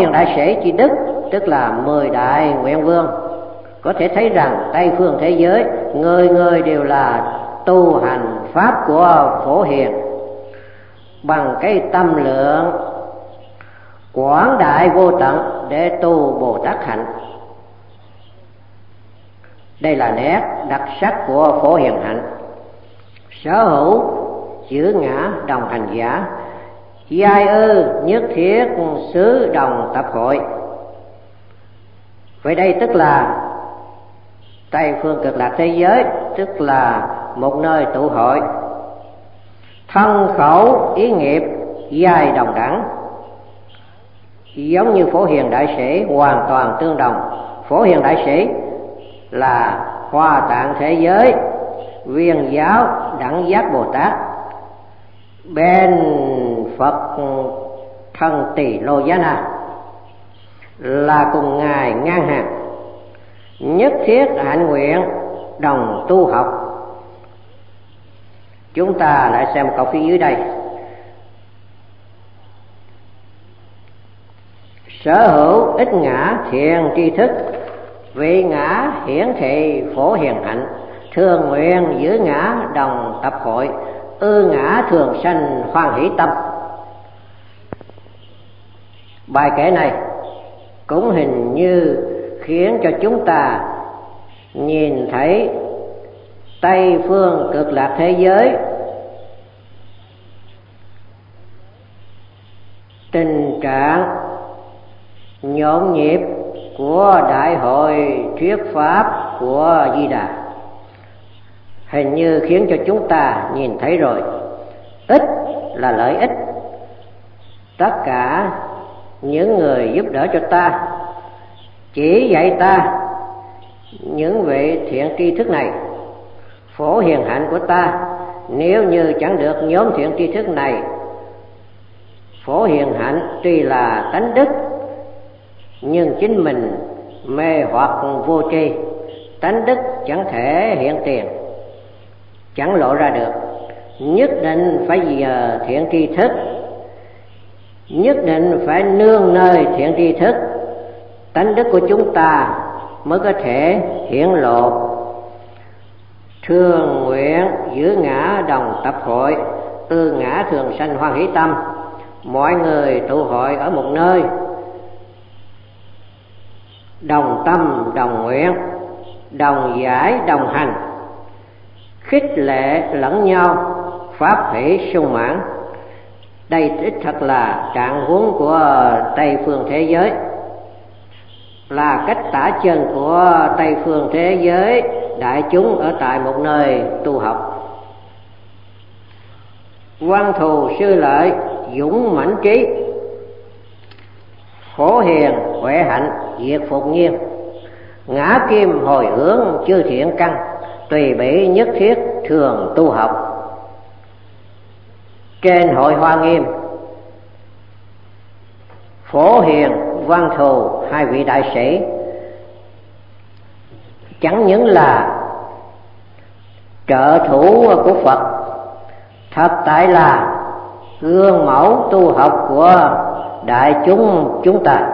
Hiền Đại Sĩ Chi Đức, tức là 10 đại nguyện vương, có thể thấy rằng Tây phương thế giới người người đều là tu hành pháp của Phổ Hiền, bằng cái tâm lượng quảng đại vô tận để tu Bồ Tát hạnh. Đây là nét đặc sắc của Phổ Hiền hạnh. Sở hữu chữ ngã đồng hành giả, giai ư nhất thiết xứ đồng tập hội. Vậy đây tức là Tây phương cực lạc thế giới, tức là một nơi tụ hội. Thân khẩu ý nghiệp giai đồng đẳng, giống như Phổ Hiền Đại Sĩ hoàn toàn tương đồng. Phổ Hiền Đại Sĩ là Hoa Tạng thế giới, Viên giáo Đẳng Giác Bồ Tát, bên Phật thân Tỳ Lô Giá Na là cùng ngài ngang hàng, nhất thiết hạnh nguyện đồng tu học. Chúng ta lại xem câu phía dưới đây: sở hữu ít ngã thiện tri thức, vị ngã hiển thị Phổ Hiền hạnh, thường nguyện giữ ngã đồng tập hội, ư ngã thường sanh hoan hỷ tâm. Bài kể này cũng hình như khiến cho chúng ta nhìn thấy Tây phương cực lạc thế giới tình trạng nhộn nhịp của đại hội thuyết pháp của Di Đà, hình như khiến cho chúng ta nhìn thấy rồi. Ích là lợi ích, tất cả những người giúp đỡ cho ta, chỉ dạy ta những vị thiện tri thức này. Phổ Hiền hạnh của ta nếu như chẳng được nhóm thiện tri thức này, Phổ Hiền hạnh tuy là tánh đức nhưng chính mình mê hoặc vô tri, tánh đức chẳng thể hiện tiền, chẳng lộ ra được. Nhất định phải nhờ thiện tri thức, nhất định phải nương nơi thiện tri thức, tánh đức của chúng ta mới có thể hiển lộ. Thường nguyện giữ ngã đồng tập hội, ư ngã thường sanh hoan hỷ tâm. Mọi người tụ hội ở một nơi, đồng tâm đồng nguyện, đồng giải đồng hành, khích lệ lẫn nhau, pháp hỷ sung mãn. Đây đích thật là trạng huống của Tây phương thế giới, là cách tả chân của Tây phương thế giới đại chúng ở tại một nơi tu học. Văn thù sư lợi dũng mãnh trí, Phổ Hiền huệ hạnh diệt phục nhiên, ngã kim hồi hướng chư thiện căn, tùy bỉ nhất thiết thường tu học. Trên hội Hoa Nghiêm, Phổ Hiền, Văn Thù, hai vị đại sĩ chẳng những là trợ thủ của Phật, thật tại là gương mẫu tu học của đại chúng ta.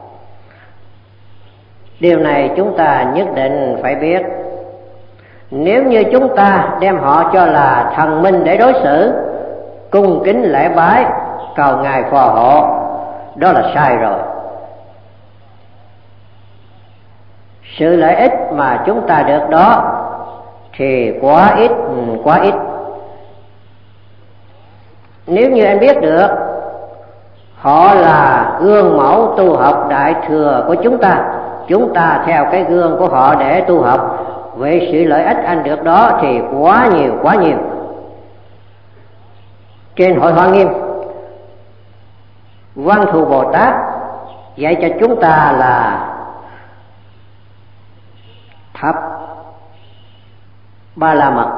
Điều này chúng ta nhất định phải biết. Nếu như chúng ta đem họ cho là thần minh để đối xử, cung kính lễ bái, cầu ngài phò hộ, đó là sai rồi. Sự lợi ích mà chúng ta được đó thì quá ít. Nếu như anh biết được họ là gương mẫu tu học đại thừa của chúng ta theo cái gương của họ để tu học, vậy sự lợi ích anh được đó thì quá nhiều. Trên hội Hoa Nghiêm, Văn Thù Bồ Tát dạy cho chúng ta là thập ba la mật,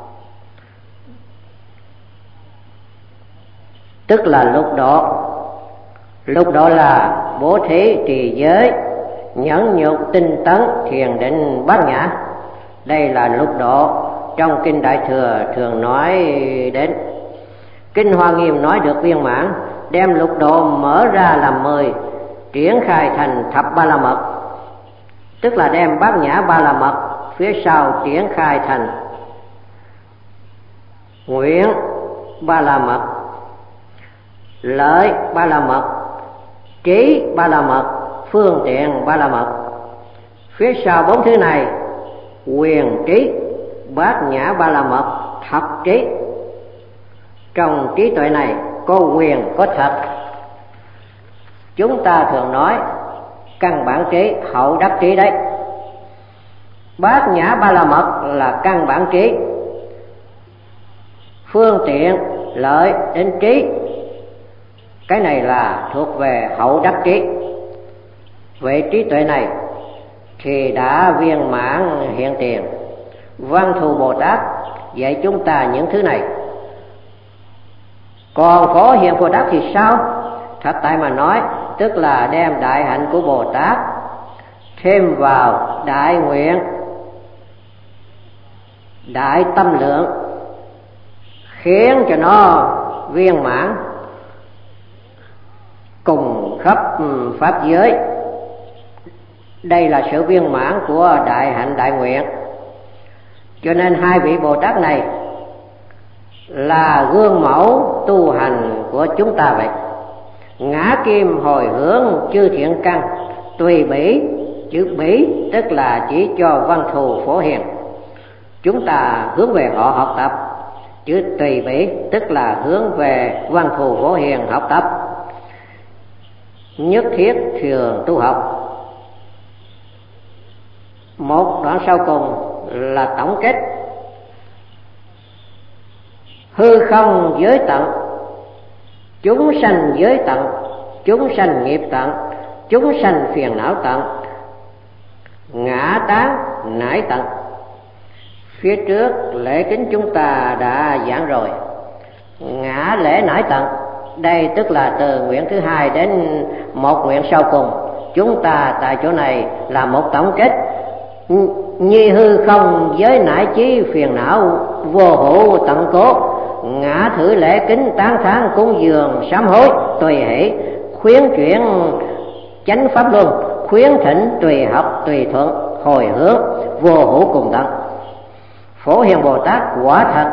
tức là lục độ là bố thí, trì giới, nhẫn nhục, tinh tấn, thiền định, bát nhã. Đây là lục độ trong kinh Đại Thừa thường nói đến. Kinh Hoa Nghiêm nói được viên mãn, đem lục độ mở ra làm 10 triển khai thành thập ba la mật, tức là đem bát nhã ba la mật phía sau triển khai thành nguyện ba la mật, lợi ba la mật, trí ba la mật, phương tiện ba la mật. Phía sau bốn thứ này, quyền trí, bát nhã ba la mật, thập trí. Trong trí tuệ này có quyền có thật. Chúng ta thường nói căn bản trí, hậu đắc trí đấy. Bát nhã ba la mật là căn bản trí, phương tiện lợi đến trí, cái này là thuộc về hậu đắc trí. Vậy trí tuệ này thì đã viên mãn hiện tiền. Văn Thù Bồ Tát dạy chúng ta những thứ này. Còn Phổ Hiền Bồ Tát thì sao? Thật tại mà nói, tức là đem đại hạnh của Bồ Tát thêm vào đại nguyện, đại tâm lượng, khiến cho nó viên mãn cùng khắp pháp giới. Đây là sự viên mãn của đại hạnh đại nguyện. Cho nên hai vị Bồ Tát này là gương mẫu tu hành của chúng ta vậy. Ngã kim hồi hướng chư thiện căn, tùy bỉ, chữ bỉ tức là chỉ cho Văn Thù Phổ Hiền. Chúng ta hướng về họ học tập, chữ tùy bỉ tức là hướng về Văn Thù Phổ Hiền học tập. Nhất thiết thường tu học. Một đoạn sau cùng là tổng kết. Hư không giới tận, chúng sanh giới tận, chúng sanh nghiệp tận, chúng sanh phiền não tận, ngã tán nải tận. Phía trước lễ kính chúng ta đã giảng rồi. Ngã lễ nải tận, đây tức là từ nguyện thứ hai đến một nguyện sau cùng. Chúng ta tại chỗ này là một tổng kết. Nhi hư không giới nải chí phiền não, vô hữu tận cố, ngã thử lễ kính tán thán cúng dường sám hối, tùy hỷ khuyến chuyển chánh pháp luân, khuyến thỉnh tùy học tùy thuận, hồi hướng vô hữu cùng tận. Phổ Hiền Bồ Tát quả thật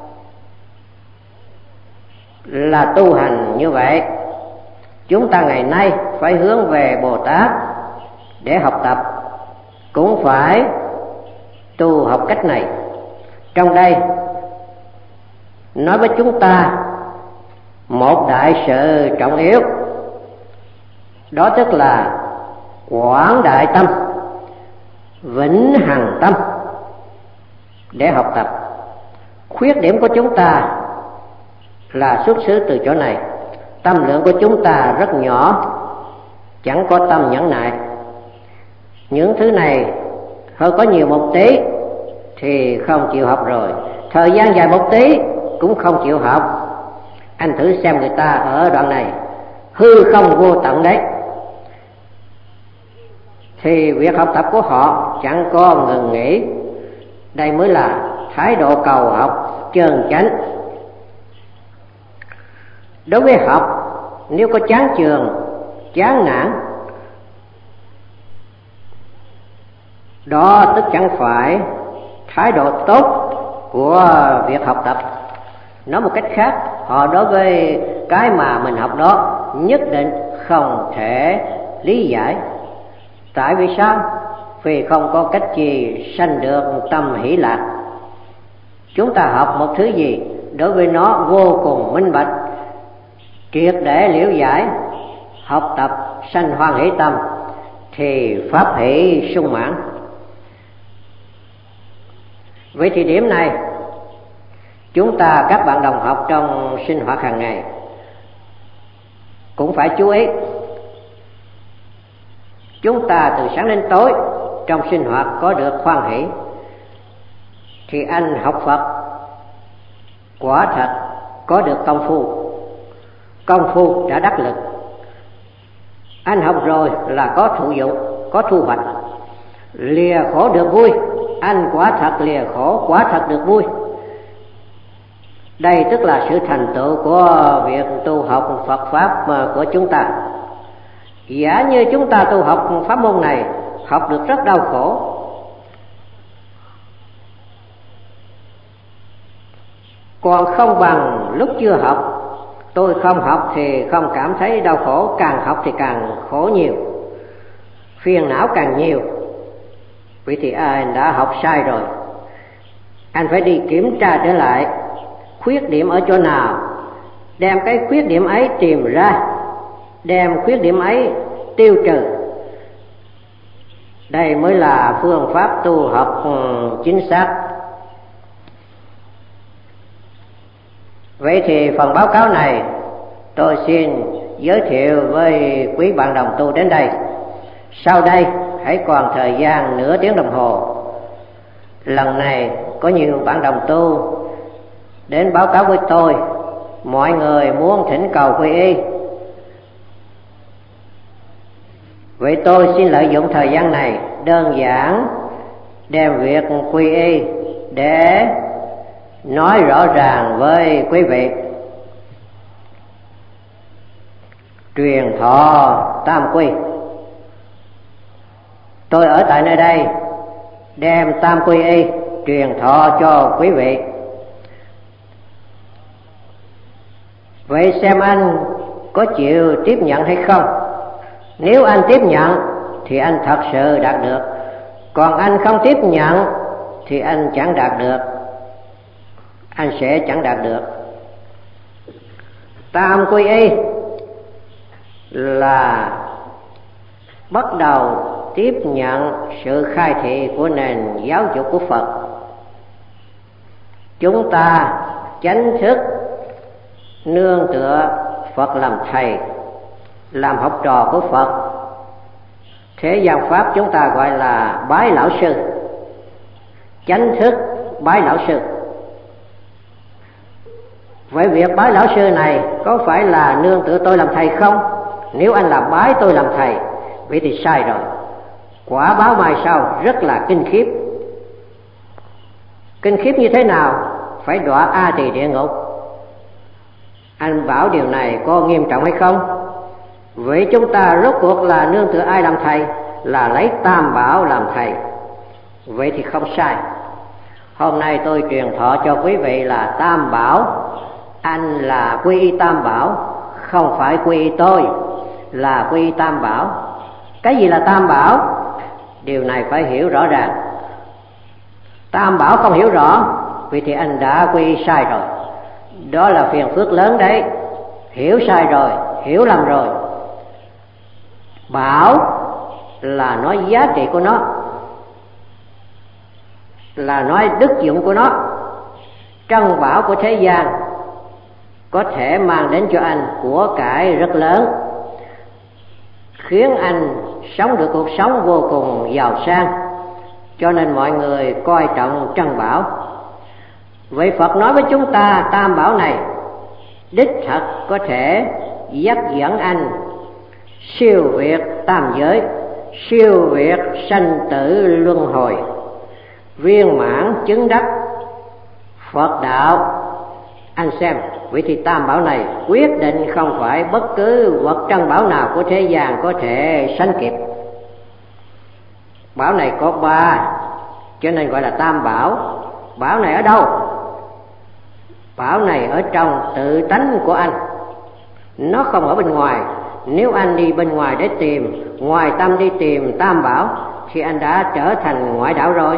là tu hành như vậy. Chúng ta ngày nay phải hướng về Bồ Tát để học tập, cũng phải tu học cách này. Trong đây nói với chúng ta một đại sự trọng yếu, đó tức là quảng đại tâm, vĩnh hằng tâm để học tập. Khuyết điểm của chúng ta là xuất xứ từ chỗ này. Tâm lượng của chúng ta rất nhỏ, chẳng có tâm nhẫn nại. Những thứ này hơi có nhiều một tí thì không chịu học rồi, thời gian dài một tí cũng không chịu học. Anh thử xem người ta ở đoạn này, hư không vô tận đấy, thì việc học tập của họ chẳng có ngừng nghỉ. Đây mới là thái độ cầu học chân chánh. Đối với học, nếu có chán chường, chán nản, đó tức chẳng phải thái độ tốt của việc học tập. Nói một cách khác, họ đối với cái mà mình học đó nhất định không thể lý giải. Tại vì sao? Vì không có cách gì sanh được tâm hỷ lạc. Chúng ta học một thứ gì đối với nó vô cùng minh bạch, triệt để liễu giải, học tập sanh hoan hỷ tâm, thì pháp hỷ sung mãn. Vậy thì điểm này chúng ta, các bạn đồng học trong sinh hoạt hàng ngày cũng phải chú ý. Chúng ta từ sáng đến tối trong sinh hoạt có được hoan hỷ thì anh học Phật quả thật có được công phu. Công phu đã đắc lực. Anh học rồi là có thụ dụng, có thu hoạch. Lìa khổ được vui, anh quả thật lìa khổ, quả thật được vui. Đây tức là sự thành tựu của việc tu học Phật Pháp của chúng ta. Giả như chúng ta tu học pháp môn này, học được rất đau khổ, còn không bằng lúc chưa học. Tôi không học thì không cảm thấy đau khổ, càng học thì càng khổ nhiều, phiền não càng nhiều. Vậy thì anh đã học sai rồi. Anh phải đi kiểm tra trở lại khuyết điểm ở chỗ nào, đem cái khuyết điểm ấy tìm ra, đem khuyết điểm ấy tiêu trừ. Đây mới là phương pháp tu học chính xác. Vậy thì phần báo cáo này tôi xin giới thiệu với quý bạn đồng tu đến đây. Sau đây hãy còn thời gian nửa tiếng đồng hồ. Lần này có nhiều bạn đồng tu đến báo cáo với tôi, mọi người muốn thỉnh cầu quy y. Vậy tôi xin lợi dụng thời gian này đơn giản đem việc quy y để nói rõ ràng với quý vị. Truyền thọ tam quy. Tôi ở tại nơi đây đem tam quy y truyền thọ cho quý vị. Vậy xem anh có chịu tiếp nhận hay không? Nếu anh tiếp nhận thì anh thật sự đạt được, còn anh không tiếp nhận thì anh chẳng đạt được, anh sẽ chẳng đạt được. Tam quy y là bắt đầu tiếp nhận sự khai thị của nền giáo dục của Phật. Chúng ta chánh thức nương tựa Phật làm thầy, làm học trò của Phật. Thế gian pháp chúng ta gọi là bái lão sư, chánh thức bái lão sư. Vậy việc bái lão sư này có phải là nương tựa tôi làm thầy không? Nếu anh là bái tôi làm thầy, vậy thì sai rồi. Quả báo mai sau rất là kinh khiếp. Kinh khiếp như thế nào? Phải đọa A Tỳ địa ngục. Anh bảo điều này có nghiêm trọng hay không? Vậy chúng ta rốt cuộc là nương tựa ai làm thầy? Là lấy Tam Bảo làm thầy. Vậy thì không sai. Hôm nay tôi truyền thọ cho quý vị là Tam Bảo. Anh là quy y Tam Bảo, không phải quy y tôi, là quy y Tam Bảo. Cái gì là Tam Bảo? Điều này phải hiểu rõ ràng. Tam Bảo không hiểu rõ, vì thì anh đã quy y sai rồi. Đó là phiền phức lớn đấy. Hiểu sai rồi, hiểu lầm rồi. Bảo là nói giá trị của nó, là nói đức dụng của nó. Trân bảo của thế gian có thể mang đến cho anh của cải rất lớn, khiến anh sống được cuộc sống vô cùng giàu sang. Cho nên mọi người coi trọng trân bảo. Vậy Phật nói với chúng ta Tam Bảo này đích thật có thể dắt dẫn anh siêu việt tam giới, siêu việt sanh tử luân hồi, viên mãn chứng đắc Phật đạo. Anh xem, vậy thì Tam Bảo này quyết định không phải bất cứ vật trân bảo nào của thế gian có thể sánh kịp. Bảo này có ba, cho nên gọi là Tam Bảo. Bảo này ở đâu? Bảo này ở trong tự tánh của anh, nó không ở bên ngoài. Nếu anh đi bên ngoài để tìm, ngoài tâm đi tìm Tam Bảo, thì anh đã trở thành ngoại đạo rồi.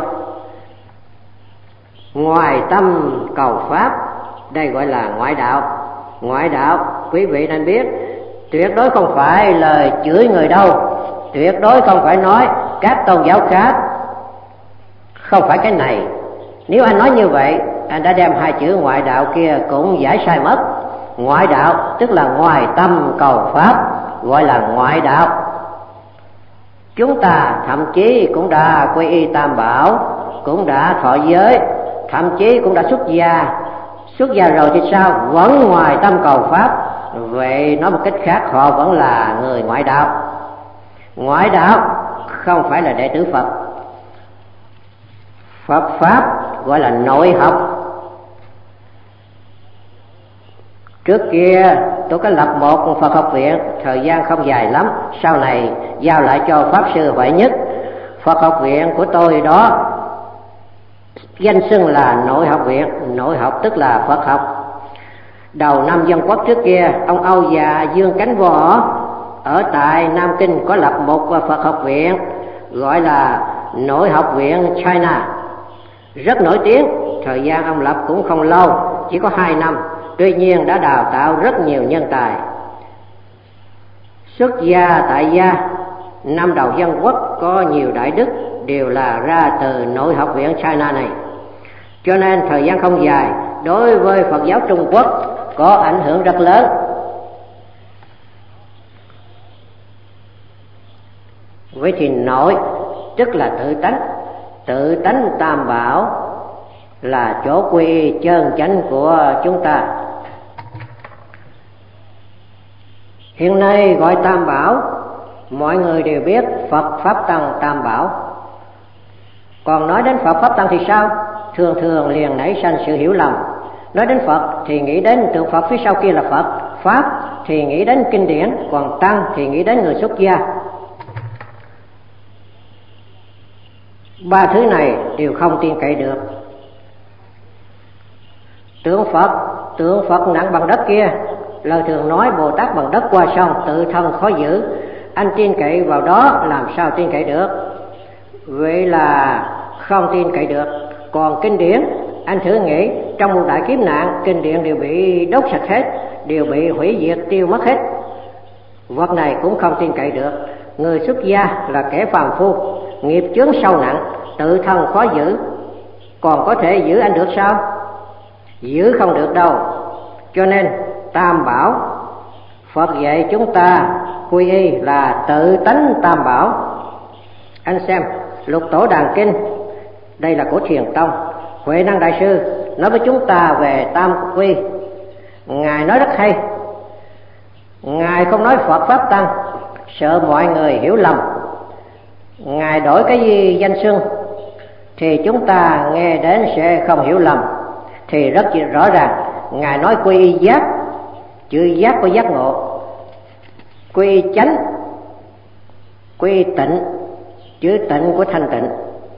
Ngoài tâm cầu pháp, đây gọi là ngoại đạo. Ngoại đạo, quý vị nên biết, tuyệt đối không phải lời chửi người đâu, tuyệt đối không phải nói các tôn giáo khác, không phải cái này. Nếu anh nói như vậy, anh đã đem hai chữ ngoại đạo kia cũng giải sai mất. Ngoại đạo tức là ngoài tâm cầu pháp, gọi là ngoại đạo. Chúng ta thậm chí cũng đã quy y Tam Bảo, cũng đã thọ giới, thậm chí cũng đã xuất gia. Xuất gia rồi thì sao? Vẫn ngoài tâm cầu pháp. Vậy nói một cách khác, họ vẫn là người ngoại đạo. Ngoại đạo không phải là đệ tử Phật. Phật pháp gọi là nội học. Trước kia tôi có lập một Phật học viện, thời gian không dài lắm, sau này giao lại cho Pháp Sư Huệ Nhất. Phật học viện của tôi đó danh xưng là Nội học viện, nội học tức là Phật học. Đầu năm Dân Quốc trước kia, ông Âu và Dương Cánh Võ ở tại Nam Kinh có lập một Phật học viện gọi là Nội học viện China, rất nổi tiếng. Thời gian ông lập cũng không lâu, chỉ có 2 năm, tuy nhiên đã đào tạo rất nhiều nhân tài. Xuất gia tại gia, năm đầu Dân Quốc có nhiều đại đức đều là ra từ Nội học viện China này. Cho nên thời gian không dài, đối với Phật giáo Trung Quốc có ảnh hưởng rất lớn. Vậy thì nội tức là tự tánh tam bảo là chỗ quy chân chánh của chúng ta. Hiện nay gọi tam bảo, mọi người đều biết Phật Pháp Tăng tam bảo. Còn nói đến Phật Pháp Tăng thì sao? Thường thường liền nảy sanh sự hiểu lầm. Nói đến Phật thì nghĩ đến tượng Phật phía sau kia là Phật, Pháp thì nghĩ đến kinh điển, còn Tăng thì nghĩ đến người xuất gia. Ba thứ này đều không tin cậy được. Tượng Phật nặng bằng đất kia, lời thường nói Bồ Tát bằng đất qua sông, tự thân khó giữ. Anh tin cậy vào đó làm sao tin cậy được? Vậy là không tin cậy được. Còn kinh điển, anh thử nghĩ, trong một đại kiếp nạn, kinh điển đều bị đốt sạch hết, đều bị hủy diệt tiêu mất hết. Vật này cũng không tin cậy được. Người xuất gia là kẻ phàm phu, nghiệp chướng sâu nặng, tự thân khó giữ, còn có thể giữ anh được sao? Giữ không được đâu. Cho nên tam bảo, Phật dạy chúng ta quy y là tự tánh tam bảo. Anh xem Lục Tổ Đàn Kinh, đây là của Thiền Tông, Huệ Năng Đại Sư nói với chúng ta về tam quy. Ngài nói rất hay. Ngài không nói Phật Pháp Tăng, sợ mọi người hiểu lầm. Ngài đổi cái danh xưng thì chúng ta nghe đến sẽ không hiểu lầm. Thì rất rõ ràng, Ngài nói quy y giác, chữ giác của giác ngộ, quy y chánh, quy y tịnh, chữ tịnh của thanh tịnh.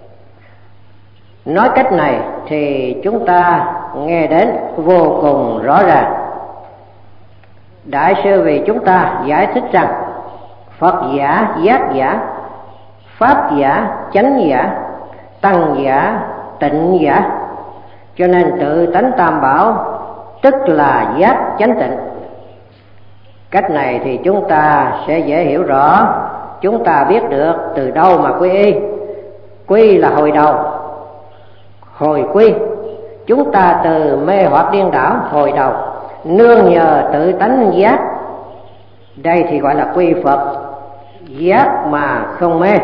Nói cách này thì chúng ta nghe đến vô cùng rõ ràng. Đại sư vì chúng ta giải thích rằng Phật giả, giác giả, Pháp giả, chánh giả, Tăng giả, tịnh giả. Cho nên tự tánh tam bảo tức là giác chánh tịnh. Cách này thì chúng ta sẽ dễ hiểu rõ. Chúng ta biết được từ đâu mà quy y. Quy là hồi đầu, hồi quy. Chúng ta từ mê hoặc điên đảo hồi đầu, nương nhờ tự tánh giác. Đây thì gọi là quy Phật, giác mà không mê.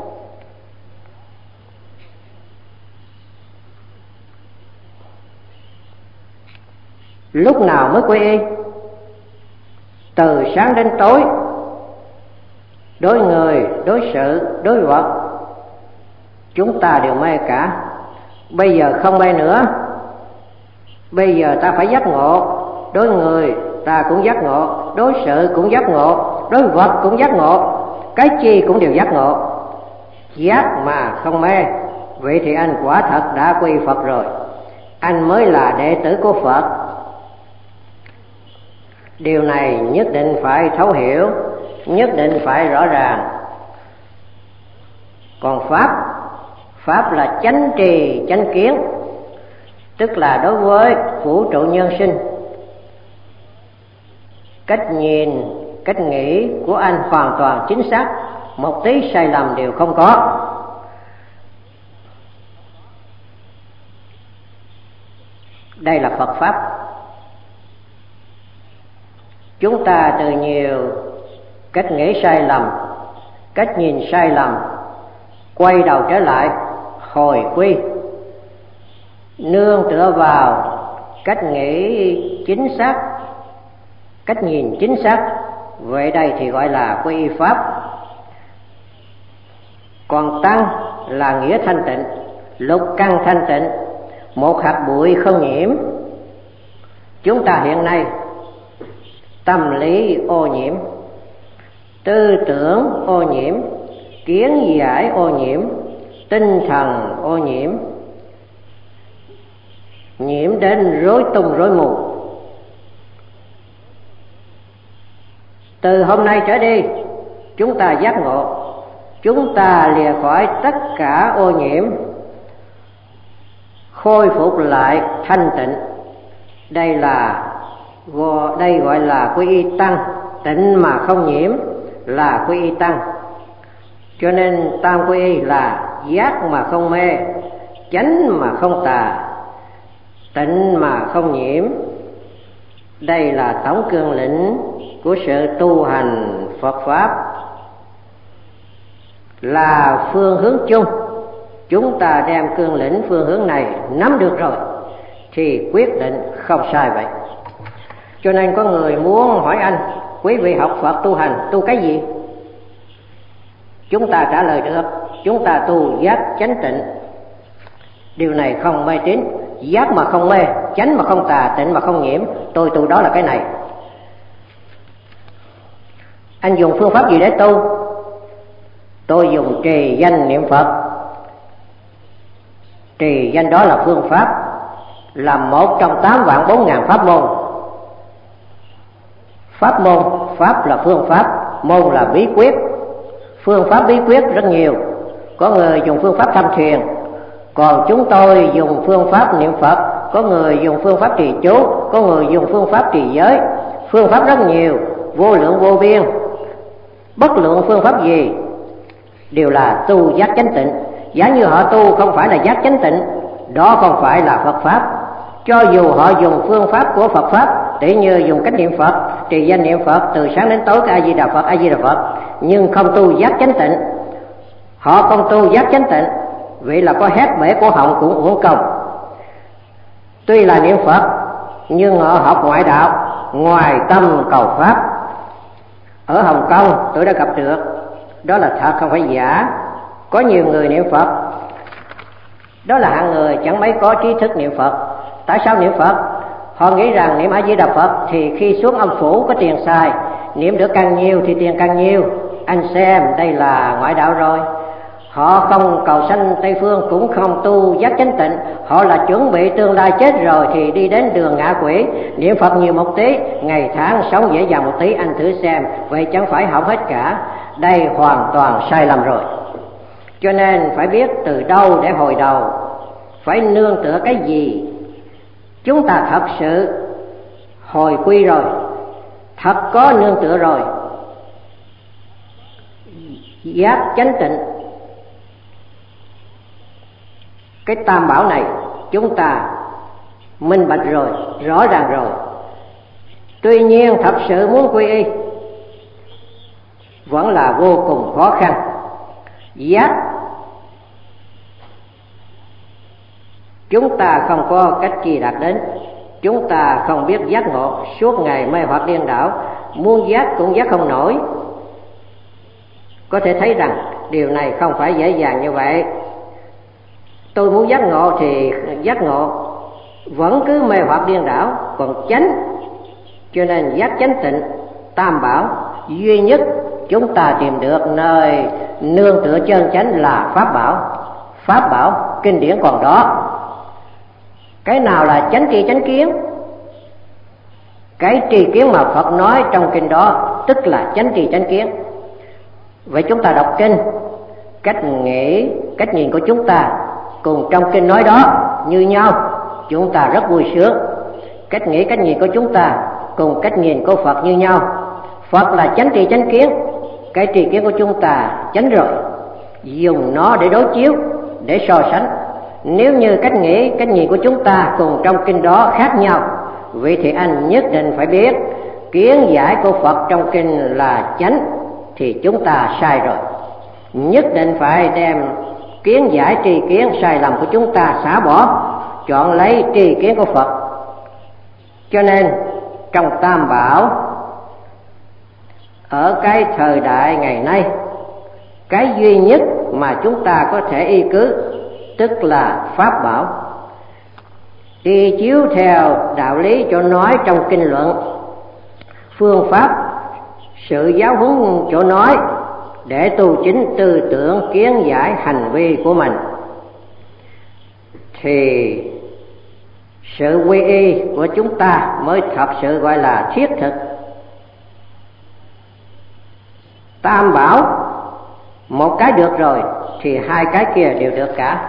Lúc nào mới quy y? Từ sáng đến tối, đối người, đối sự, đối vật, chúng ta đều mê cả. Bây giờ không mê nữa. Bây giờ ta phải giác ngộ. Đối người ta cũng giác ngộ, đối sự cũng giác ngộ, đối vật cũng giác ngộ, cái chi cũng đều giác ngộ. Giác mà không mê, vậy thì anh quả thật đã quy Phật rồi. Anh mới là đệ tử của Phật. Điều này nhất định phải thấu hiểu, nhất định phải rõ ràng. Còn Pháp là chánh trì chánh kiến, tức là đối với vũ trụ nhân sinh, cách nhìn, cách nghĩ của anh hoàn toàn chính xác, một tí sai lầm đều không có. Đây là Phật Pháp. Chúng ta từ nhiều cách nghĩ sai lầm, cách nhìn sai lầm, quay đầu trở lại, hồi quy, nương tựa vào cách nghĩ chính xác, cách nhìn chính xác. Vậy đây thì gọi là quy y Pháp. Còn Tăng là nghĩa thanh tịnh, lục căn thanh tịnh, một hạt bụi không nhiễm. Chúng ta hiện nay tâm lý ô nhiễm, tư tưởng ô nhiễm, kiến giải ô nhiễm, tinh thần ô nhiễm, nhiễm đến rối tung rối mù. Từ hôm nay trở đi, chúng ta giác ngộ, chúng ta lìa khỏi tất cả ô nhiễm, khôi phục lại thanh tịnh. Đây gọi là quy y tăng, tịnh mà không nhiễm là quy y tăng. Cho nên tam quy y là giác mà không mê, chánh mà không tà, tịnh mà không nhiễm. Đây là tổng cương lĩnh của sự tu hành Phật Pháp, là phương hướng chung. Chúng ta đem cương lĩnh phương hướng này nắm được rồi thì quyết định không sai vậy. Cho nên có người muốn hỏi anh, quý vị học Phật tu hành tu cái gì? Chúng ta trả lời được, chúng ta tu giác chánh tịnh. Điều này không mê tín, giác mà không mê, chánh mà không tà, tịnh mà không nhiễm. Tôi tu đó là cái này. Anh dùng phương pháp gì để tu? Tôi dùng trì danh niệm Phật. Trì danh đó là phương pháp, là một trong 8.400.000 pháp môn. Pháp môn, pháp là phương pháp, môn là bí quyết. Phương pháp bí quyết rất nhiều, có người dùng phương pháp tham thiền, còn chúng tôi dùng phương pháp niệm Phật. Có người dùng phương pháp trì chú, có người dùng phương pháp trì giới. Phương pháp rất nhiều, vô lượng vô biên. Bất luận phương pháp gì đều là tu giác chánh tịnh. Giả như họ tu không phải là giác chánh tịnh, đó không phải là Phật Pháp. Cho dù họ dùng phương pháp của Phật Pháp, tỉ như dùng cách niệm Phật, trì danh niệm Phật từ sáng đến tối, A Di Đà Phật, A Di Đà Phật, nhưng không tu giác chánh tịnh, họ không tu giác chánh tịnh, vậy là có hét bể cổ họng cũng uổng công. Tuy là niệm Phật nhưng họ học ngoại đạo, ngoài tâm cầu Pháp. Ở Hồng Kông tôi đã gặp được, đó là thật không phải giả. Có nhiều người niệm Phật, đó là hạng người chẳng mấy có trí thức niệm Phật. Tại sao niệm Phật? Họ nghĩ rằng niệm A Di Đà Phật thì khi xuống âm phủ có tiền xài, niệm được càng nhiều thì tiền càng nhiều. Anh xem, đây là ngoại đạo rồi. Họ không cầu sanh Tây Phương, cũng không tu giác chánh tịnh. Họ là chuẩn bị tương lai chết rồi thì đi đến đường ngạ quỷ. Niệm Phật nhiều một tí, ngày tháng sống dễ dàng một tí, anh thử xem. Vậy chẳng phải hỏng hết cả. Đây hoàn toàn sai lầm rồi. Cho nên phải biết từ đâu để hồi đầu, phải nương tựa cái gì. Chúng ta thật sự hồi quy rồi, thật có nương tựa rồi, giác chánh tịnh. Cái tam bảo này chúng ta minh bạch rồi, rõ ràng rồi. Tuy nhiên thật sự muốn quy y vẫn là vô cùng khó khăn. Giác chúng ta không có cách chi đạt đến. Chúng ta không biết giác ngộ, suốt ngày mê hoặc điên đảo, muốn giác cũng giác không nổi. Có thể thấy rằng điều này không phải dễ dàng như vậy. Tôi muốn giác ngộ thì giác ngộ, vẫn cứ mê hoặc điên đảo, còn chánh. Cho nên giác chánh tịnh, tam bảo duy nhất chúng ta tìm được nơi nương tựa chân chánh là pháp bảo. Pháp bảo kinh điển còn đó. Cái nào là chánh tri chánh kiến? Cái tri kiến mà Phật nói trong kinh đó tức là chánh tri chánh kiến. Vậy chúng ta đọc kinh, cách nghĩ, cách nhìn của chúng ta cùng trong kinh nói đó như nhau, chúng ta rất vui sướng. Cách nghĩ, cách nhìn của chúng ta cùng cách nhìn của Phật như nhau. Phật là chánh tri chánh kiến, cái tri kiến của chúng ta chánh rồi, dùng nó để đối chiếu, để so sánh. Nếu như cách nghĩ, cách nhìn của chúng ta cùng trong kinh đó khác nhau, vậy thì anh nhất định phải biết kiến giải của Phật trong kinh là chánh, thì chúng ta sai rồi. Nhất định phải đem kiến giải tri kiến sai lầm của chúng ta xả bỏ, chọn lấy tri kiến của Phật. Cho nên trong tam bảo, ở cái thời đại ngày nay, cái duy nhất mà chúng ta có thể y cứ tức là pháp bảo. Y chiếu theo đạo lý cho nói trong kinh luận, phương pháp, sự giáo huấn chỗ nói để tu chính tư tưởng kiến giải hành vi của mình, thì sự quy y của chúng ta mới thật sự gọi là thiết thực. Tam bảo một cái được rồi thì hai cái kia đều được cả.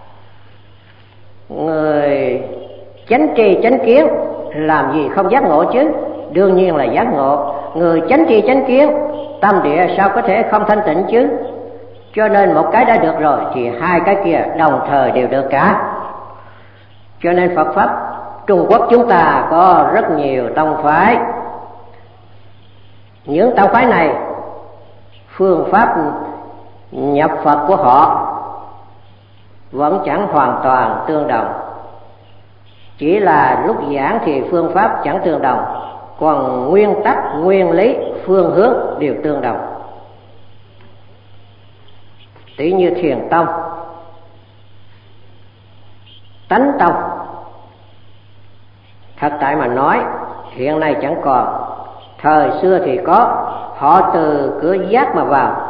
Người chánh tri chánh kiến làm gì không giác ngộ chứ? Đương nhiên là giác ngộ. Người chánh tri chánh kiến tâm địa sao có thể không thanh tịnh chứ? Cho nên một cái đã được rồi thì hai cái kia đồng thời đều được cả. Cho nên Phật pháp Trung Quốc chúng ta có rất nhiều tông phái. Những tông phái này phương pháp nhập Phật của họ vẫn chẳng hoàn toàn tương đồng. Chỉ là lúc giảng thì phương pháp chẳng tương đồng, còn nguyên tắc, nguyên lý, phương hướng đều tương đồng. Tỷ như Thiền tông, Tánh tông, thật tại mà nói hiện nay chẳng còn, thời xưa thì có. Họ từ cửa giác mà vào,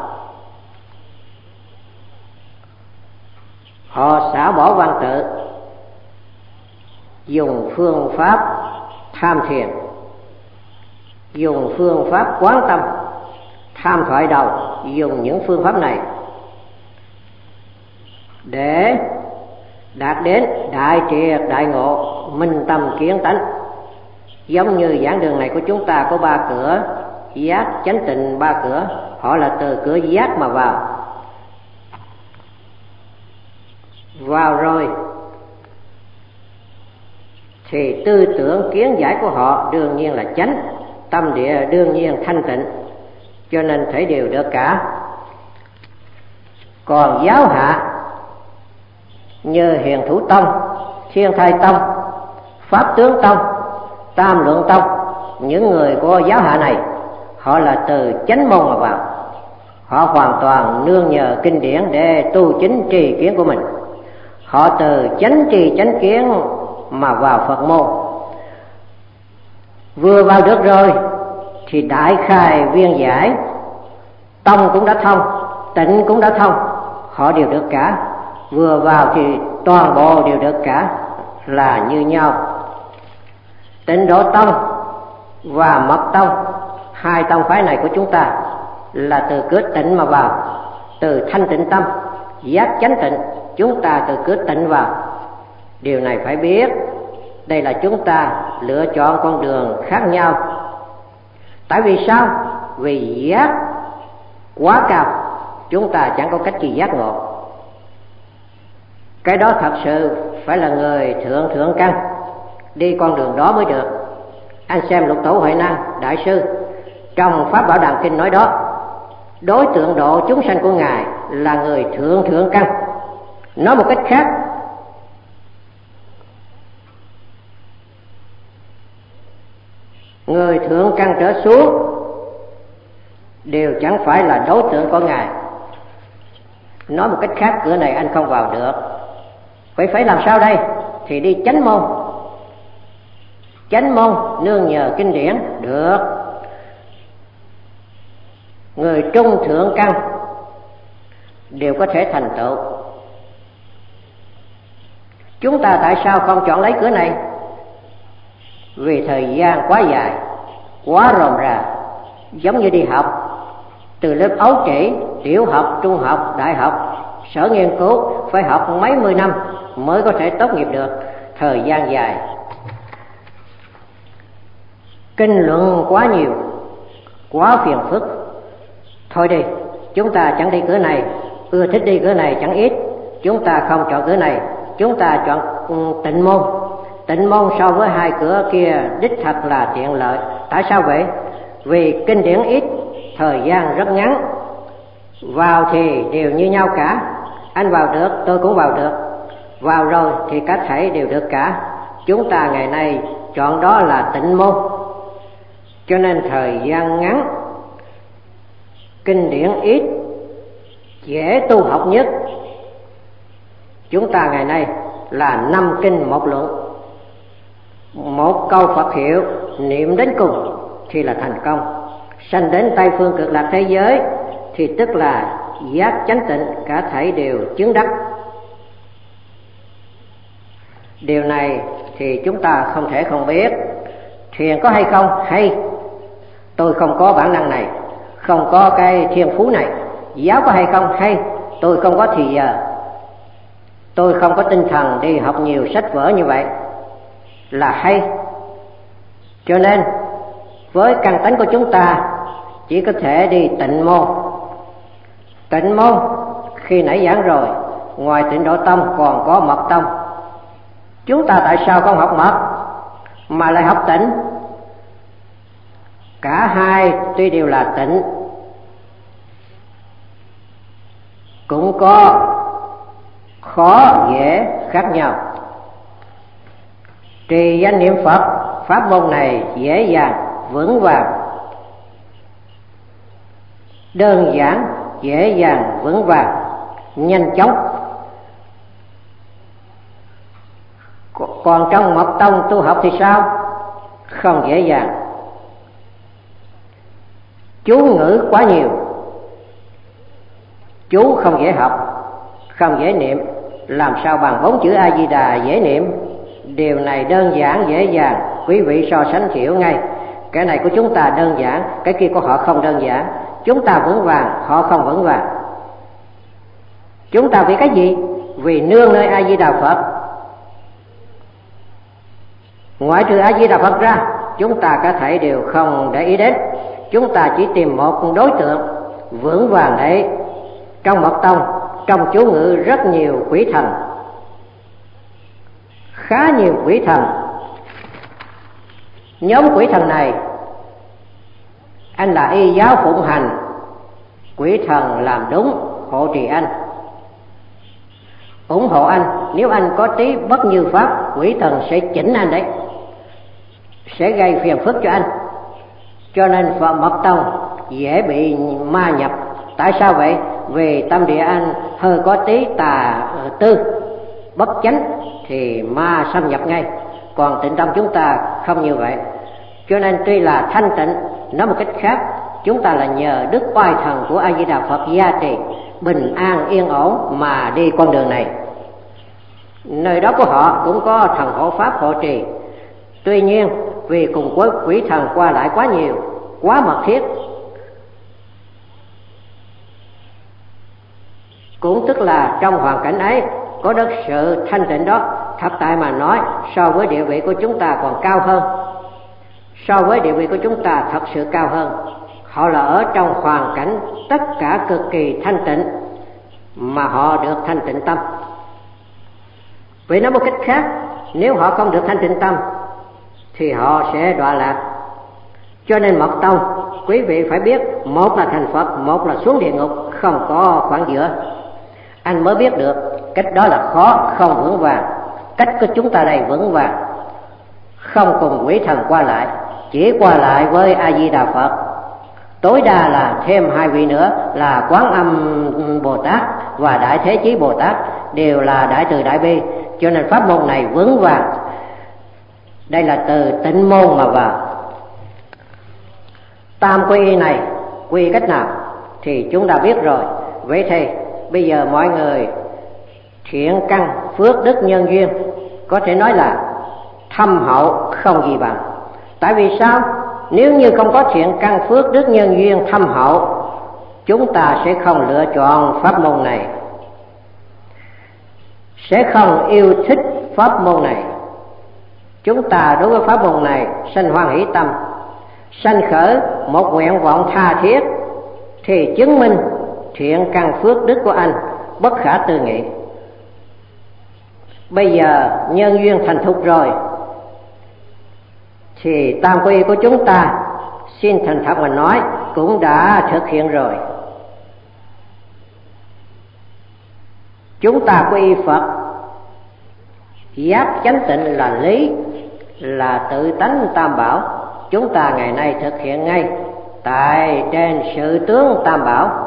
họ xả bỏ văn tự, dùng phương pháp tham thiền, dùng phương pháp quán tâm, tham thoại đầu, dùng những phương pháp này để đạt đến đại triệt đại ngộ, minh tâm kiến tánh. Giống như giảng đường này của chúng ta có ba cửa: giác, chánh, tịnh, ba cửa. Họ là từ cửa giác mà vào rồi thì tư tưởng kiến giải của họ đương nhiên là chánh, tâm địa đương nhiên thanh tịnh, cho nên thể đều được cả. Còn giáo hạ như Hiền Thủ Tông, Thiên Thai Tông, Pháp Tướng Tông, Tam Luận Tông, những người của giáo hạ này họ là từ chánh môn mà vào. Họ hoàn toàn nương nhờ kinh điển để tu chính trì kiến của mình. Họ từ chánh trì chánh kiến mà vào Phật môn. Vừa vào được rồi thì đại khai viên giải, tông cũng đã thông, tịnh cũng đã thông, họ đều được cả. Vừa vào thì toàn bộ đều được cả, là như nhau. Tịnh Độ Tông và Mật Tông, hai tông phái này của chúng ta là từ cửa tịnh mà vào, từ thanh tịnh tâm, giác chánh tịnh, chúng ta từ cửa tịnh vào. Điều này phải biết, đây là chúng ta lựa chọn con đường khác nhau. Tại vì sao? Vì giác quá cao, chúng ta chẳng có cách gì giác ngộ. Cái đó thật sự phải là người thượng căn đi con đường đó mới được. Anh xem Lục Tổ Huệ Năng đại sư trong Pháp Bảo Đàn Kinh nói đó, đối tượng độ chúng sanh của ngài là người thượng căn. Nói một cách khác, người thượng căn trở xuống đều chẳng phải là đối tượng của ngài. Nói một cách khác, cửa này anh không vào được. Vậy phải làm sao đây? Thì đi chánh môn. Chánh môn nương nhờ kinh điển được. Người trung thượng căn đều có thể thành tựu. Chúng ta tại sao không chọn lấy cửa này? Vì thời gian quá dài, quá rườm rà. Giống như đi học, từ lớp ấu trĩ, tiểu học, trung học, đại học, sở nghiên cứu phải học mấy mươi năm mới có thể tốt nghiệp được. Thời gian dài, kinh luận quá nhiều, quá phiền phức. Thôi đi, chúng ta chẳng đi cửa này, ưa thích đi cửa này chẳng ít. Chúng ta không chọn cửa này, chúng ta chọn tịnh môn. Tịnh môn so với hai cửa kia đích thật là tiện lợi. Tại sao vậy? Vì kinh điển ít, thời gian rất ngắn, vào thì đều như nhau cả. Anh vào được, tôi cũng vào được. Vào rồi thì cả thảy đều được cả. Chúng ta ngày nay chọn đó là tịnh môn. Cho nên thời gian ngắn, kinh điển ít, dễ tu học nhất. Chúng ta ngày nay là 5 kinh 1 luận, 1 câu Phật hiệu niệm đến cùng thì là thành công. Sanh đến Tây phương cực lạc thế giới thì tức là giác chánh tịnh, cả thảy đều chứng đắc. Điều này thì chúng ta không thể không biết. Thiền có hay không? Hay. Tôi không có bản năng này, không có cái thiên phú này. Giáo có hay không? Hay. Tôi không có thì giờ, tôi không có tinh thần đi học nhiều sách vở như vậy, là hay. Cho nên với căn tánh của chúng ta chỉ có thể đi tịnh môn. Tịnh môn khi nãy giảng rồi, ngoài Tịnh Độ Tông còn có Mật Tông. Chúng ta tại sao không học mật mà lại học tịnh? Cả hai tuy đều là tịnh, cũng có khó dễ khác nhau. Trì danh niệm Phật, pháp môn này dễ dàng vững vàng, đơn giản, dễ dàng vững vàng, nhanh chóng. Còn trong Mật Tông tu học thì sao? Không dễ dàng. Chú ngữ quá nhiều, chú không dễ học, không dễ niệm. Làm sao bằng 4 chữ A Di Đà dễ niệm? Điều này đơn giản dễ dàng, quý vị so sánh hiểu ngay. Cái này của chúng ta đơn giản, cái kia của họ không đơn giản. Chúng ta vững vàng, họ không vững vàng. Chúng ta vì cái gì? Vì nương nơi A Di Đà Phật. Ngoại trừ A Di Đà Phật ra, chúng ta cả thảy đều không để ý đến. Chúng ta chỉ tìm một đối tượng vững vàng đấy. Trong Mật Tông, trong chú ngữ rất nhiều quỷ thần, khá nhiều quỷ thần. Nhóm quỷ thần này, anh là y giáo phụng hành, quỷ thần làm đúng, hộ trì anh, ủng hộ anh. Nếu anh có tí bất như pháp, quỷ thần sẽ chỉnh anh đấy, sẽ gây phiền phức cho anh. Cho nên Phật Mật Tông dễ bị ma nhập. Tại sao vậy? Vì tâm địa anh hơi có tí tà tư, bất chánh thì ma xâm nhập ngay. Còn tịnh tâm chúng ta không như vậy. Cho nên tuy là thanh tịnh, nói một cách khác, chúng ta là nhờ đức oai thần của A Di Đà Phật gia trì, bình an yên ổn mà đi con đường này. Nơi đó của họ cũng có thần hộ pháp hộ trì. Tuy nhiên vì cùng với quỷ thần qua lại quá nhiều, quá mật thiết, cũng tức là trong hoàn cảnh ấy có được sự thanh tịnh đó. Thật tại mà nói, so với địa vị của chúng ta còn cao hơn. So với địa vị của chúng ta thật sự cao hơn. Họ là ở trong hoàn cảnh tất cả cực kỳ thanh tịnh mà họ được thanh tịnh tâm. Vì nói một cách khác, nếu họ không được thanh tịnh tâm thì họ sẽ đọa lạc. Cho nên Mật Tông, quý vị phải biết, một là thành Phật, một là xuống địa ngục, không có khoảng giữa. Anh mới biết được cách đó là khó, không vững vàng. Cách của chúng ta đây vững vàng, không cùng quỷ thần qua lại, chỉ qua lại với A Di Đà Phật. Tối đa là thêm 2 vị nữa là Quán Âm Bồ Tát và Đại Thế Chí Bồ Tát, đều là đại từ đại bi. Cho nên pháp môn này vững vàng. Đây là từ tịnh môn mà vào. Tam quy y này quy cách nào thì chúng ta biết rồi. Vậy thì bây giờ mọi người thiện căn phước đức nhân duyên có thể nói là thâm hậu không gì bằng. Tại vì sao? Nếu như không có thiện căn phước đức nhân duyên thâm hậu, chúng ta sẽ không lựa chọn pháp môn này, sẽ không yêu thích pháp môn này. Chúng ta đối với pháp môn này sanh hoan hỷ tâm, sanh khởi một nguyện vọng tha thiết, thì chứng minh thiện căn phước đức của anh bất khả tư nghị. Bây giờ nhân duyên thành thục rồi thì tam quy của chúng ta, xin thành thật mà nói, cũng đã thực hiện rồi. Chúng ta quy Phật, giác chánh tịnh là lý, là tự tánh tam bảo. Chúng ta ngày nay thực hiện ngay tại trên sự tướng tam bảo.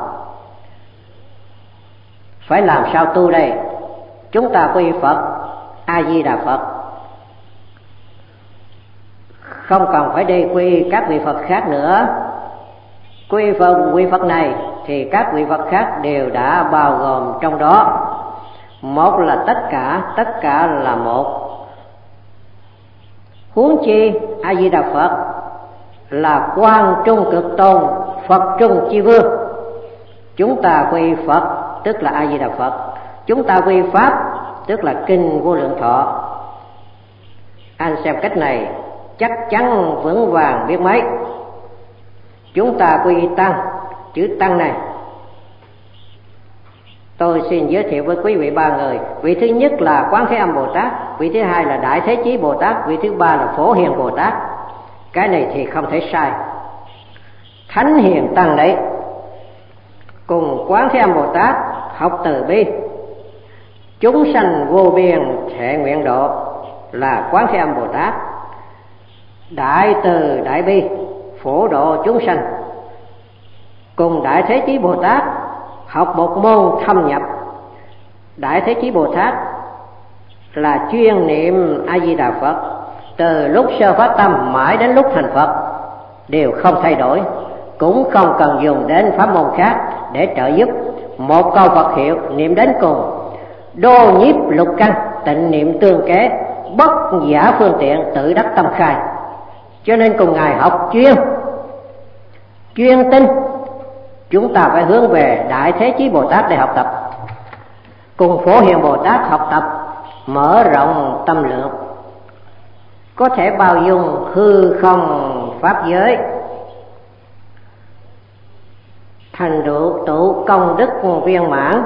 Phải làm sao tu đây? Chúng ta quy Phật, A Di Đà Phật, không cần phải đi quy y các vị Phật khác nữa. Quy vị Phật này thì các vị Phật khác đều đã bao gồm trong đó. Một là tất cả là một. Huống chi A Di Đà Phật là Quan Trung Cực Tôn, Phật Trung Chi Vương. Chúng ta quy Phật tức là A Di Đà Phật, chúng ta quy Pháp tức là Kinh Vô Lượng Thọ. Anh xem cách này chắc chắn vững vàng biết mấy. Chúng ta quy Tăng, chữ Tăng này tôi xin giới thiệu với quý vị ba người. Vị thứ nhất là Quán Thế Âm Bồ Tát, vị thứ hai là Đại Thế Chí Bồ Tát, vị thứ ba là Phổ Hiền Bồ Tát. Cái này thì không thể sai. Thánh Hiền Tăng đấy cùng Quán Thế Âm Bồ Tát học từ bi, chúng sanh vô biên thệ nguyện độ là Quán Thế Âm Bồ Tát. Đại từ đại bi phổ độ chúng sanh cùng Đại Thế Chí Bồ Tát học một môn thâm nhập. Đại Thế Chí Bồ Tát là chuyên niệm A Di Đà Phật, từ lúc sơ phát tâm mãi đến lúc thành Phật đều không thay đổi, cũng không cần dùng đến pháp môn khác để trợ giúp. Một câu Phật hiệu niệm đến cùng, đô nhiếp lục căn, tịnh niệm tương kế, bất giả phương tiện, tự đắc tâm khai. Cho nên cùng Ngài học chuyên tinh, chúng ta phải hướng về Đại Thế Chí Bồ Tát để học tập. Cùng Phổ Hiền Bồ Tát học tập mở rộng tâm lượng, có thể bao dung hư không pháp giới, thành tựu công đức viên mãn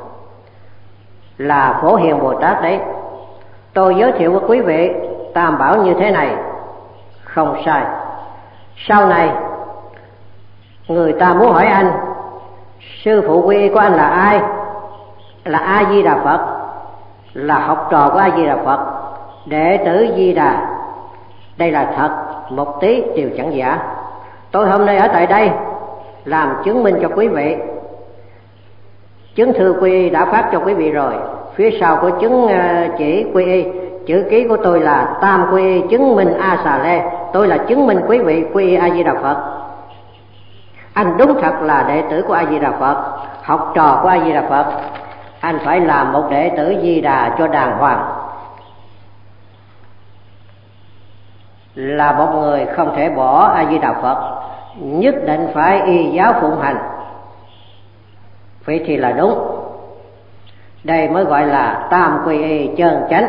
là Phổ Hiền Bồ Tát đấy. Tôi giới thiệu với quý vị Tam Bảo như thế này không sai. Sau này người ta muốn hỏi anh, sư phụ quy y của anh là ai? Là A Di Đà Phật, là học trò của A Di Đà Phật, đệ tử Di Đà. Đây là thật, một tí đều chẳng giả. Tôi hôm nay ở tại đây làm chứng minh cho quý vị. Chứng thư quy y đã phát cho quý vị rồi. Phía sau của chứng chỉ quy y, chữ ký của tôi là Tam quy y chứng minh A Xà Lê. Tôi là chứng minh quý vị quy y A Di Đà Phật. Anh đúng thật là đệ tử của A Di Đà Phật, học trò của A Di Đà Phật. Anh phải làm một đệ tử Di Đà cho đàng hoàng, là một người không thể bỏ A Di Đà Phật, nhất định phải y giáo phụng hành. Vậy thì là đúng. Đây mới gọi là tam quy y chân chánh.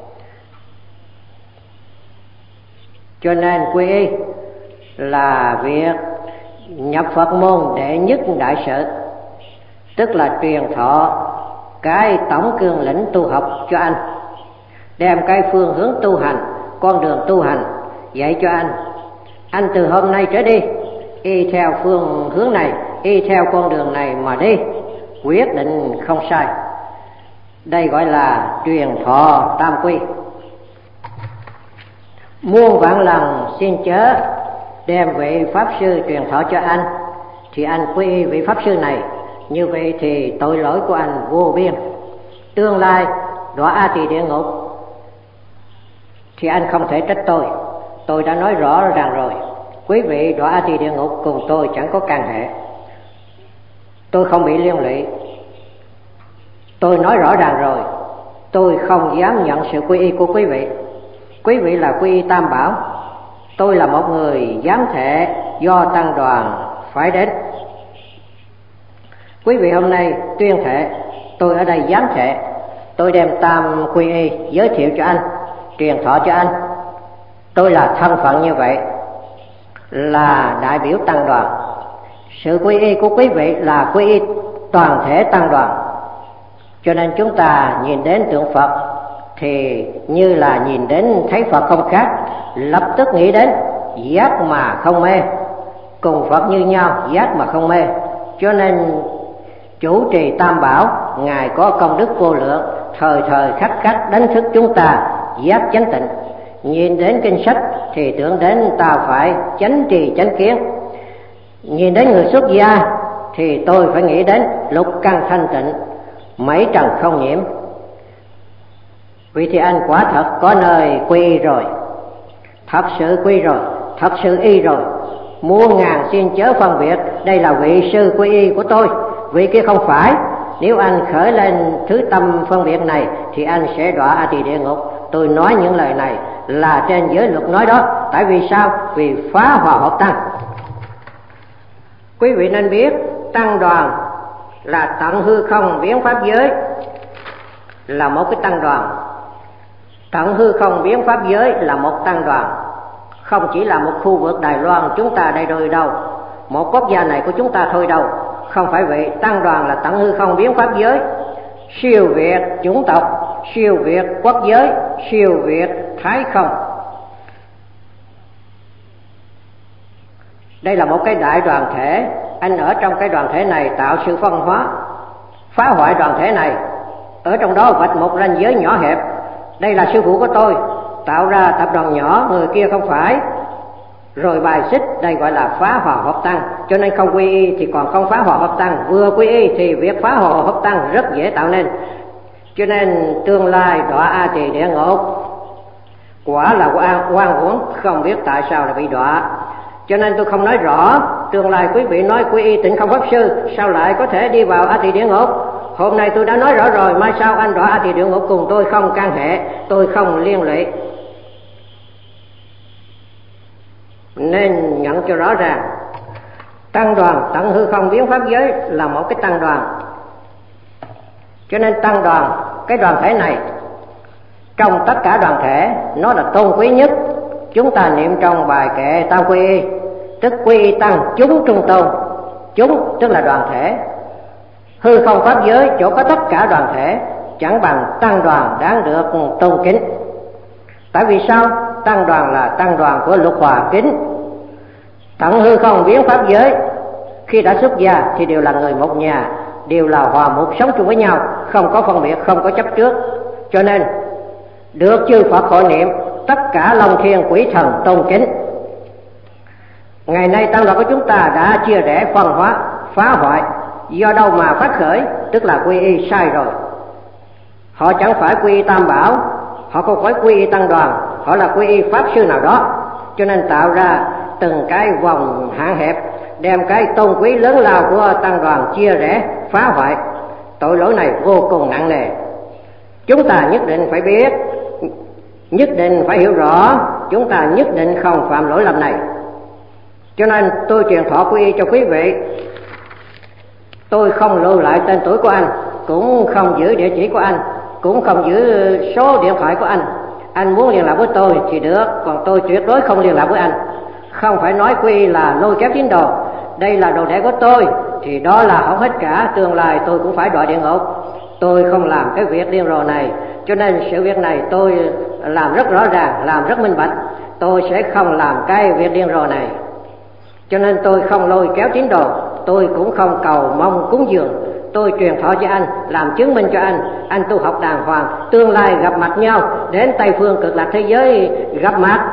Cho nên quy y là việc nhập Phật môn đệ nhất đại sự, tức là truyền thọ cái tổng cương lĩnh tu học cho anh, đem cái phương hướng tu hành, con đường tu hành dạy cho anh. Anh từ hôm nay trở đi y theo phương hướng này, y theo con đường này mà đi, quyết định không sai. Đây gọi là truyền thọ tam quy. Muôn vạn lần xin chớ đem vị pháp sư truyền thọ cho anh thì anh quy y vị pháp sư này. Như vậy thì tội lỗi của anh vô biên. Tương lai đọa A Tỳ địa ngục thì anh không thể trách tôi. Tôi đã nói rõ ràng rồi, quý vị đọa A Tỳ địa ngục cùng tôi chẳng có can hệ. Tôi không bị liên lụy. Tôi nói rõ ràng rồi, tôi không dám nhận sự quy y của quý vị. Quý vị là quy y Tam Bảo, tôi là một người giám thể do tăng đoàn phải đến. Quý vị hôm nay tuyên thệ, tôi ở đây giám thệ, tôi đem tam quy y giới thiệu cho anh, truyền thọ cho anh. Tôi là thân phận như vậy, là đại biểu tăng đoàn. Sự quy y của quý vị là quy y toàn thể tăng đoàn. Cho nên chúng ta nhìn đến tượng Phật thì như là nhìn đến thấy Phật không khác, lập tức nghĩ đến giác mà không mê. Cùng Phật như nhau, giác mà không mê. Cho nên chủ trì Tam Bảo, Ngài có công đức vô lượng, thời thời khắc khắc đánh thức chúng ta giác chánh tịnh. Nhìn đến kinh sách thì tưởng đến ta phải chánh trì chánh kiến. Nhìn đến người xuất gia thì tôi phải nghĩ đến lục căn thanh tịnh, mấy trần không nhiễm. Vì thì anh quả thật có nơi quy y rồi. thật sự quy rồi, thật sự y rồi. Muôn ngàn xin chớ phân biệt, đây là vị sư quy y của tôi, vị kia không phải. Nếu anh khởi lên thứ tâm phân biệt này thì anh sẽ đọa A Tỳ địa ngục. Tôi nói những lời này là trên giới luật nói đó. Tại vì sao? Vì phá hòa hợp tăng. Quý vị nên biết tăng đoàn là tận hư không biến pháp giới, là một cái tăng đoàn. Tận hư không biến pháp giới là một tăng đoàn, không chỉ là một khu vực Đài Loan chúng ta đây rồi đâu, một quốc gia này của chúng ta thôi đâu. Không phải vậy. Tăng đoàn là tận hư không biến pháp giới, siêu việt chủng tộc, siêu việt quốc giới, siêu việt thái không. Đây là một cái đại đoàn thể. Anh ở trong cái đoàn thể này tạo sự phân hóa, phá hoại đoàn thể này, ở trong đó vạch một ranh giới nhỏ hẹp. Đây là sư phụ của tôi, tạo ra tập đoàn nhỏ, người kia không phải, rồi bài xích. Đây gọi là phá hòa hợp tăng. Cho nên không quy y thì còn không phá hòa hợp tăng, vừa quy y thì việc phá hòa hợp tăng rất dễ tạo nên. Cho nên tương lai đọa A Tỳ địa ngục quả là oan uổng, không biết tại sao lại bị đọa. Cho nên tôi không nói rõ. Tương lai quý vị nói quy y Tịnh Không Pháp Sư, sao lại có thể đi vào A Tỳ địa ngục? Hôm nay tôi đã nói rõ rồi, mai sau anh đọa A Tỳ địa ngục cùng tôi không can hệ, tôi không liên lụy. Nên nhận cho rõ ràng, tăng đoàn tận hư không biến pháp giới là một cái tăng đoàn. Cho nên tăng đoàn, cái đoàn thể này trong tất cả đoàn thể nó là tôn quý nhất. Chúng ta niệm trong bài kệ tam quy y, tức quy y tăng chúng trung tôn. Chúng tức là đoàn thể. Hư không pháp giới chỗ có tất cả đoàn thể chẳng bằng tăng đoàn đáng được tôn kính. Tại vì sao? Tăng đoàn là tăng đoàn của Lục Hòa Kính. Tận hư không biến pháp giới khi đã xuất gia thì đều là người một nhà, đều là hòa mục sống chung với nhau, không có phân biệt, không có chấp trước. Cho nên được chư Phật hội niệm, tất cả long thiên quỷ thần tôn kính. Ngày nay tăng đoàn của chúng ta đã chia rẽ, phân hóa, phá hoại. Do đâu mà phát khởi? Tức là quy y sai rồi. Họ chẳng phải quy y Tam Bảo, họ không phải quy y tăng đoàn, họ là quy y pháp sư nào đó. Cho nên tạo ra từng cái vòng hạn hẹp, đem cái tôn quý lớn lao của tăng đoàn chia rẽ, phá hoại. Tội lỗi này vô cùng nặng nề. Chúng ta nhất định phải biết, nhất định phải hiểu rõ, chúng ta nhất định không phạm lỗi lầm này. Cho nên tôi truyền thọ quy y cho quý vị. Tôi không lưu lại tên tuổi của anh, cũng không giữ địa chỉ của anh, cũng không giữ số điện thoại của anh. Anh muốn liên lạc với tôi thì được, còn tôi tuyệt đối không liên lạc với anh. Không phải nói quy y là lôi kéo tín đồ. Đây là đồ đệ của tôi thì đó là hỏng hết cả, tương lai tôi cũng phải đọa địa ngục. Tôi không làm cái việc điên rồ này. Cho nên sự việc này tôi làm rất rõ ràng, làm rất minh bạch. Tôi sẽ không làm cái việc điên rồ này. Cho nên tôi không lôi kéo tín đồ, tôi cũng không cầu mong cúng dường. Tôi truyền thọ cho anh, làm chứng minh cho anh tu học đàng hoàng, tương lai gặp mặt nhau, đến Tây Phương Cực Lạc thế giới gặp mặt.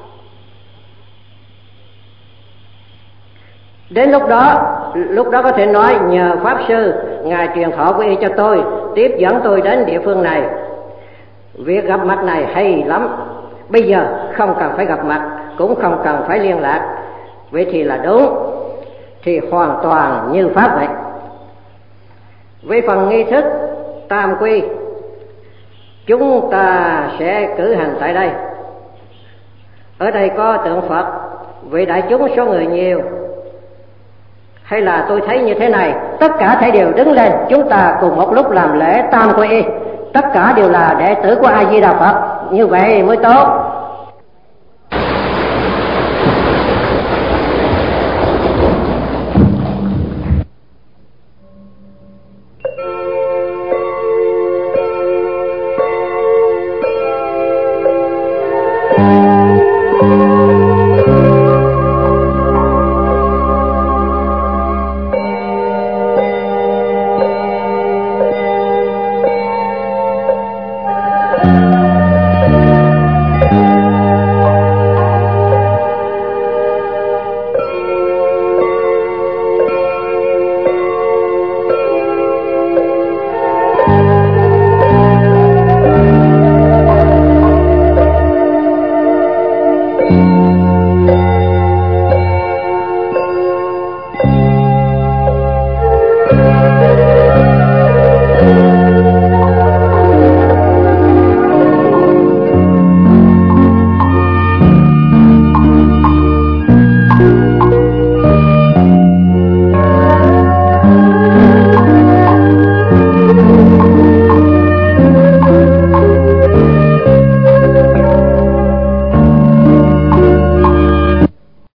Đến lúc đó có thể nói nhờ Pháp Sư, Ngài truyền thọ quy y cho tôi, tiếp dẫn tôi đến địa phương này. Việc gặp mặt này hay lắm. Bây giờ không cần phải gặp mặt, cũng không cần phải liên lạc. Vậy thì là đúng, thì hoàn toàn như Pháp vậy. Về phần nghi thức tam quy, chúng ta sẽ cử hành tại đây. Ở đây có tượng Phật, vì đại chúng số người nhiều. Hay là tôi thấy như thế này, tất cả thảy đều đứng lên, chúng ta cùng một lúc làm lễ tam quy y. Tất cả đều là đệ tử của A Di Đà Phật, như vậy mới tốt.